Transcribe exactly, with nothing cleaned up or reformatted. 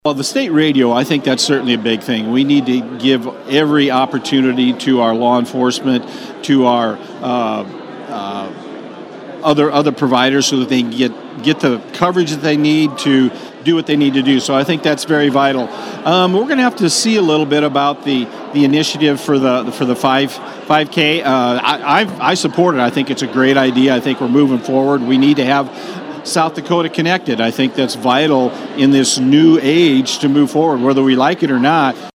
Well, the state radio, I think that's certainly a big thing. We need to give every opportunity to our law enforcement, to our uh, uh, other other providers, so that they can get get the coverage that they need to do what they need to do. So I think that's very vital. Um, we're going to have to see a little bit about the, the initiative for the for the five five K. Uh, I I've, I support it. I think it's a great idea. I think we're moving forward. We need to have South Dakota connected. I think that's vital in this new age to move forward, whether we like it or not.